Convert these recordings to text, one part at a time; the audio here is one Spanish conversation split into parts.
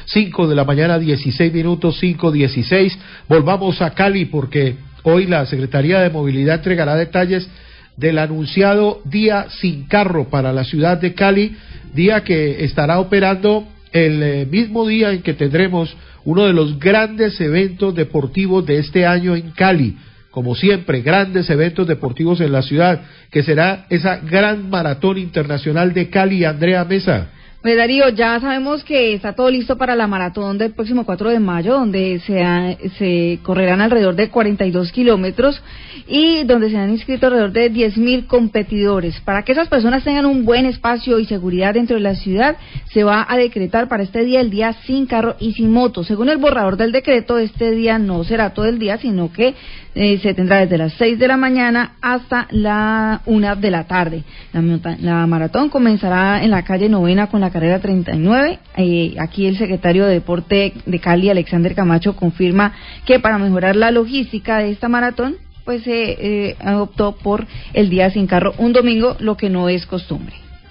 5 de la mañana, 16 minutos, 5:16. Volvamos a Cali porque hoy la Secretaría de Movilidad entregará detalles del anunciado Día Sin Carro para la ciudad de Cali, día que estará operando el mismo día en que tendremos uno de los grandes eventos deportivos de este año en Cali. Como siempre, grandes eventos deportivos en la ciudad, que será esa gran maratón internacional de Cali. Andrea Mesa. Pues Darío, ya sabemos que está todo listo para la maratón del próximo 4 de mayo, donde se correrán alrededor de 42 kilómetros y donde se han inscrito alrededor de 10.000 competidores. Para que esas personas tengan un buen espacio y seguridad dentro de la ciudad, se va a decretar para este día el día sin carro y sin moto. Según el borrador del decreto, este día no será todo el día, sino que se tendrá desde las 6 de la mañana hasta la 1 de la tarde. La maratón comenzará en la calle Novena con la carrera 39. Aquí el secretario de Deporte de Cali, Alexander Camacho, confirma que para mejorar la logística de esta maratón, pues se optó por el día sin carro un domingo, lo que no es costumbre.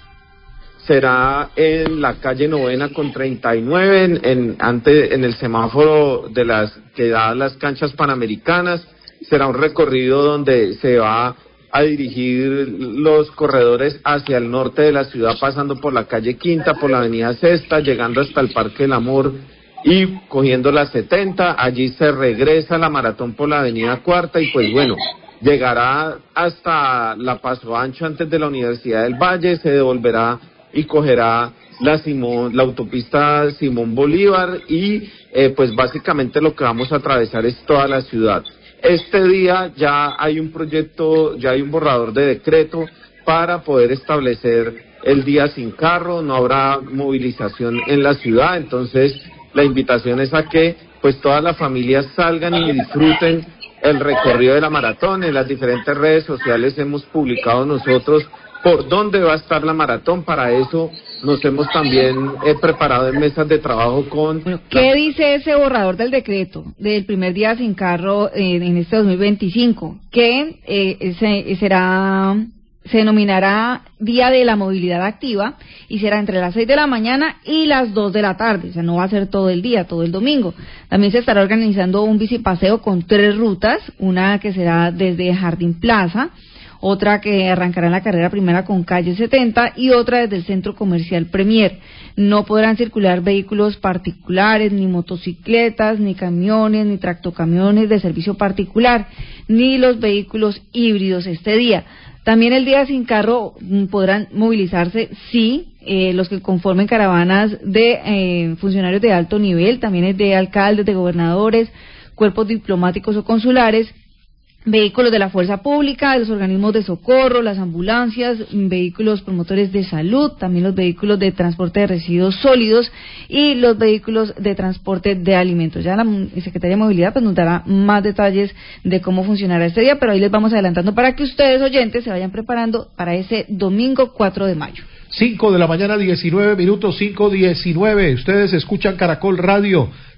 Será en la calle Novena con 39, en el semáforo de las que da las canchas panamericanas. Será un recorrido donde se va a dirigir los corredores hacia el norte de la ciudad, pasando por la calle Quinta, por la avenida Sexta, llegando hasta el Parque del Amor y cogiendo la 70. Allí se regresa la maratón por la avenida Cuarta y pues bueno, llegará hasta la Paso Ancho antes de la Universidad del Valle, se devolverá y cogerá la autopista Simón Bolívar y pues básicamente lo que vamos a atravesar es toda la ciudad. Este día ya hay un proyecto, ya hay un borrador de decreto para poder establecer el día sin carro, no habrá movilización en la ciudad, entonces la invitación es a que pues todas las familias salgan y disfruten el recorrido de la maratón. En las diferentes redes sociales hemos publicado nosotros por dónde va a estar la maratón. Para eso nos hemos también preparado en mesas de trabajo con... Bueno, ¿qué dice ese borrador del decreto del primer día sin carro en este 2025? Que se denominará Día de la Movilidad Activa y será entre las 6 de la mañana y las 2 de la tarde, o sea, no va a ser todo el día, todo el domingo. También se estará organizando un bicipaseo con 3 rutas, una que será desde Jardín Plaza, otra que arrancará en la carrera primera con calle 70 y otra desde el Centro Comercial Premier. No podrán circular vehículos particulares, ni motocicletas, ni camiones, ni tractocamiones de servicio particular, ni los vehículos híbridos este día. También el día sin carro podrán movilizarse, sí, los que conformen caravanas de funcionarios de alto nivel, también es de alcaldes, de gobernadores, cuerpos diplomáticos o consulares, vehículos de la fuerza pública, de los organismos de socorro, las ambulancias, vehículos promotores de salud, también los vehículos de transporte de residuos sólidos y los vehículos de transporte de alimentos. Ya la Secretaría de Movilidad pues nos dará más detalles de cómo funcionará este día, pero ahí les vamos adelantando para que ustedes, oyentes, se vayan preparando para ese domingo 4 de mayo. 5 de la mañana, 19 minutos, 5:19. Ustedes escuchan Caracol Radio.